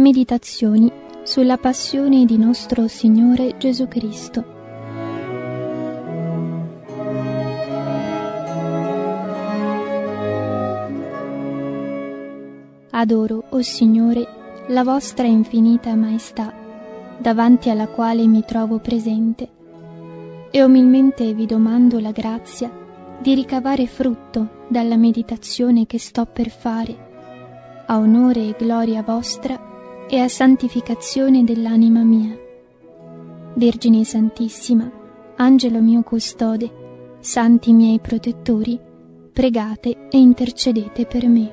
Meditazioni sulla passione di nostro Signore Gesù Cristo. Adoro, o Signore, la vostra infinita maestà, davanti alla quale mi trovo presente, e umilmente vi domando la grazia di ricavare frutto dalla meditazione che sto per fare, a onore e gloria vostra e a santificazione dell'anima mia. Vergine Santissima, Angelo mio custode, santi miei protettori, pregate e intercedete per me.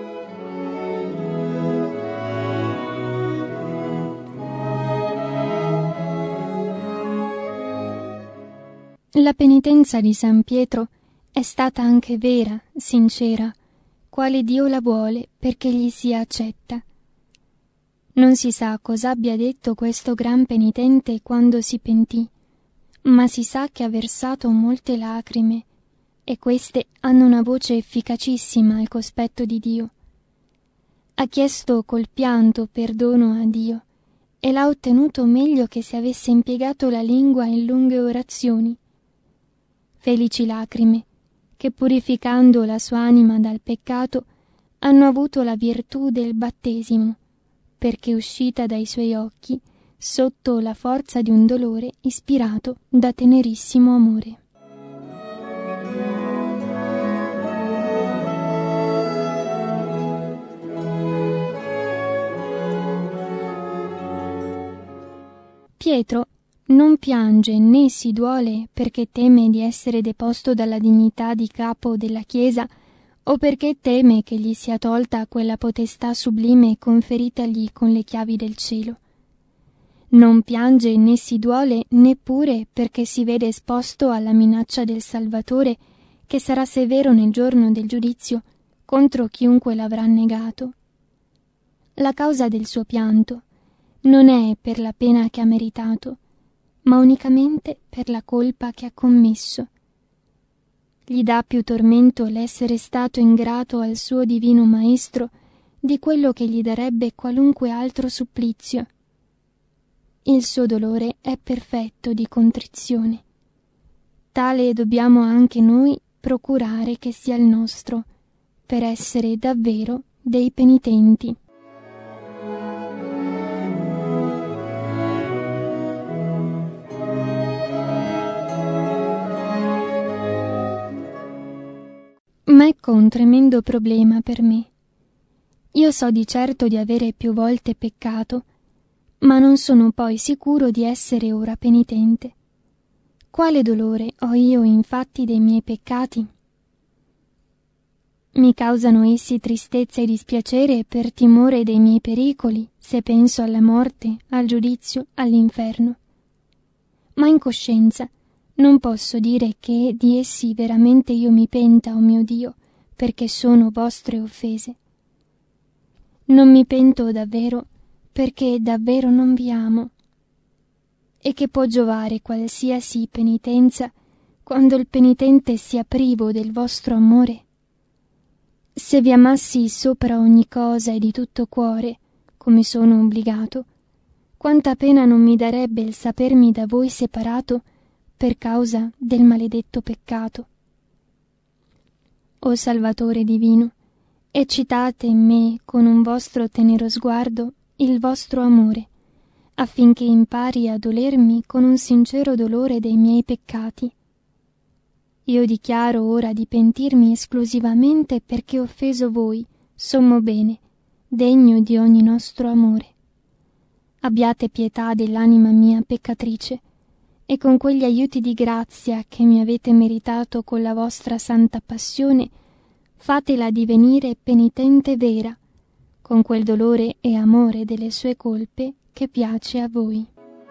La penitenza di San Pietro è stata anche vera, sincera, quale Dio la vuole perché gli sia accetta. Non si sa cosa abbia detto questo gran penitente quando si pentì, ma si sa che ha versato molte lacrime, e queste hanno una voce efficacissima al cospetto di Dio. Ha chiesto col pianto perdono a Dio e l'ha ottenuto meglio che se avesse impiegato la lingua in lunghe orazioni. Felici lacrime, che purificando la sua anima dal peccato hanno avuto la virtù del battesimo, perché uscita dai suoi occhi sotto la forza di un dolore ispirato da tenerissimo amore. Pietro non piange né si duole perché teme di essere deposto dalla dignità di capo della Chiesa o perché teme che gli sia tolta quella potestà sublime conferitagli con le chiavi del cielo. Non piange né si duole neppure perché si vede esposto alla minaccia del Salvatore che sarà severo nel giorno del giudizio contro chiunque l'avrà negato. La causa del suo pianto non è per la pena che ha meritato, ma unicamente per la colpa che ha commesso. Gli dà più tormento l'essere stato ingrato al suo divino Maestro di quello che gli darebbe qualunque altro supplizio. Il suo dolore è perfetto di contrizione. Tale dobbiamo anche noi procurare che sia il nostro, per essere davvero dei penitenti. Ma ecco un tremendo problema per me. Io so di certo di avere più volte peccato, ma non sono poi sicuro di essere ora penitente. Quale dolore ho io infatti dei miei peccati? Mi causano essi tristezza e dispiacere per timore dei miei pericoli, se penso alla morte, al giudizio, all'inferno. Ma in coscienza non posso dire che di essi veramente io mi penta, o mio Dio, perché sono vostre offese. Non mi pento davvero, perché davvero non vi amo. E che può giovare qualsiasi penitenza quando il penitente sia privo del vostro amore? Se vi amassi sopra ogni cosa e di tutto cuore, come sono obbligato, quanta pena non mi darebbe il sapermi da voi separato per causa del maledetto peccato. O Salvatore divino, eccitate in me con un vostro tenero sguardo il vostro amore, affinché impari a dolermi con un sincero dolore dei miei peccati. Io dichiaro ora di pentirmi esclusivamente perché ho offeso voi, sommo bene, degno di ogni nostro amore. Abbiate pietà dell'anima mia peccatrice, e con quegli aiuti di grazia che mi avete meritato con la vostra santa passione, fatela divenire penitente vera, con quel dolore e amore delle sue colpe che piace a voi.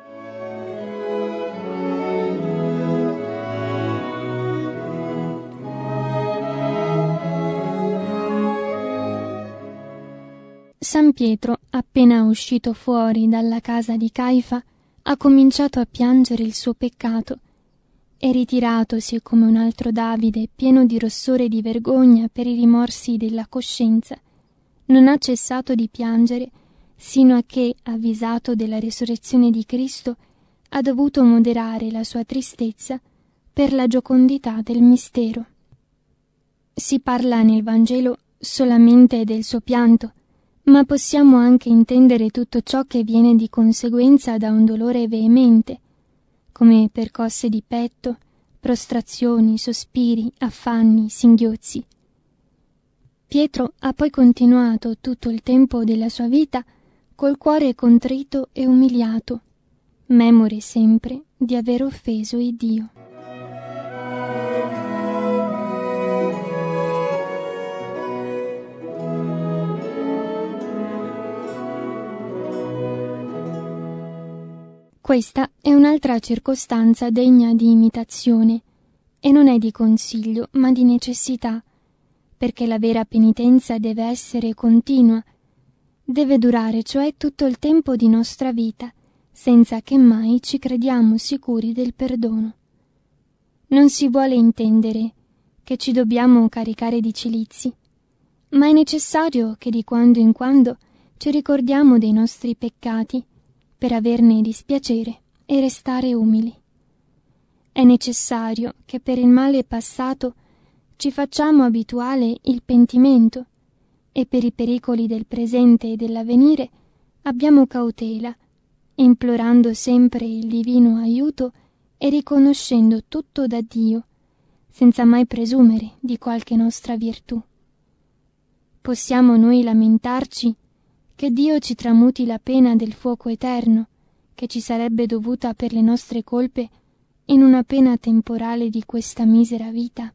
San Pietro, appena uscito fuori dalla casa di Caifa, ha cominciato a piangere il suo peccato e ritiratosi come un altro Davide, pieno di rossore e di vergogna per i rimorsi della coscienza, non ha cessato di piangere sino a che, avvisato della risurrezione di Cristo, ha dovuto moderare la sua tristezza per la giocondità del mistero. Si parla nel Vangelo solamente del suo pianto, ma possiamo anche intendere tutto ciò che viene di conseguenza da un dolore veemente, come percosse di petto, prostrazioni, sospiri, affanni, singhiozzi. Pietro ha poi continuato tutto il tempo della sua vita col cuore contrito e umiliato, memore sempre di aver offeso Iddio. Questa è un'altra circostanza degna di imitazione, e non è di consiglio, ma di necessità, perché la vera penitenza deve essere continua, deve durare cioè tutto il tempo di nostra vita, senza che mai ci crediamo sicuri del perdono. Non si vuole intendere che ci dobbiamo caricare di cilizi, ma è necessario che di quando in quando ci ricordiamo dei nostri peccati per averne dispiacere e restare umili. È necessario che per il male passato ci facciamo abituale il pentimento e per i pericoli del presente e dell'avvenire abbiamo cautela, implorando sempre il divino aiuto e riconoscendo tutto da Dio, senza mai presumere di qualche nostra virtù. Possiamo noi lamentarci che Dio ci tramuti la pena del fuoco eterno, che ci sarebbe dovuta per le nostre colpe, in una pena temporale di questa misera vita?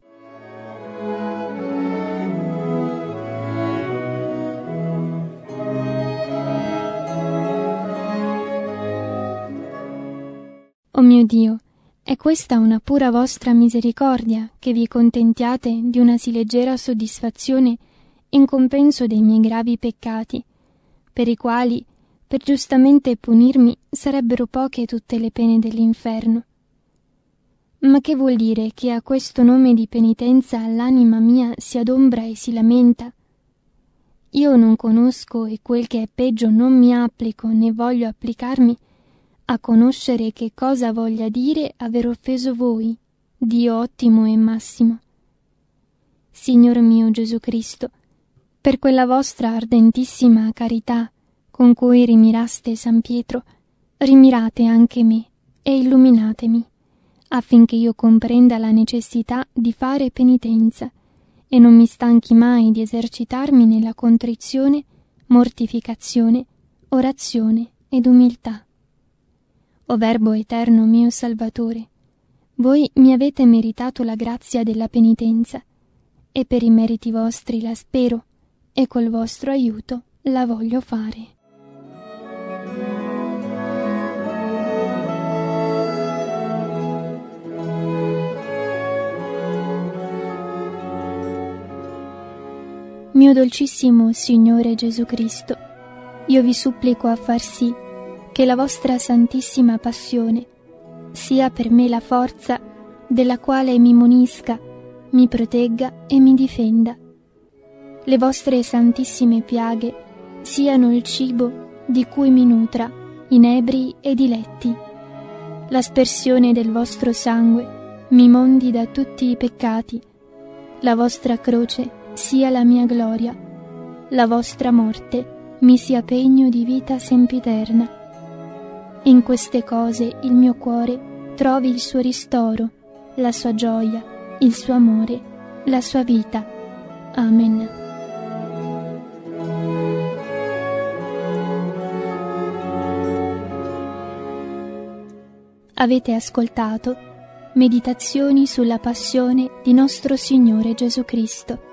O mio Dio, è questa una pura vostra misericordia, che vi contentiate di una sì leggera soddisfazione in compenso dei miei gravi peccati, per i quali, per giustamente punirmi, sarebbero poche tutte le pene dell'inferno. Ma che vuol dire che a questo nome di penitenza l'anima mia si adombra e si lamenta? Io non conosco, e quel che è peggio non mi applico né voglio applicarmi a conoscere che cosa voglia dire aver offeso voi, Dio ottimo e massimo. Signor mio Gesù Cristo, per quella vostra ardentissima carità con cui rimiraste San Pietro, rimirate anche me e illuminatemi, affinché io comprenda la necessità di fare penitenza e non mi stanchi mai di esercitarmi nella contrizione, mortificazione, orazione ed umiltà. O Verbo eterno mio Salvatore, voi mi avete meritato la grazia della penitenza, e per i meriti vostri la spero, e col vostro aiuto la voglio fare. Mio dolcissimo Signore Gesù Cristo, io vi supplico a far sì che la vostra santissima passione sia per me la forza della quale mi munisca, mi protegga e mi difenda. Le vostre santissime piaghe siano il cibo di cui mi nutra, inebri e diletti. L'aspersione del vostro sangue mi mondi da tutti i peccati. La vostra croce sia la mia gloria. La vostra morte mi sia pegno di vita sempiterna. In queste cose il mio cuore trovi il suo ristoro, la sua gioia, il suo amore, la sua vita. Amen. Avete ascoltato Meditazioni sulla passione di nostro Signore Gesù Cristo,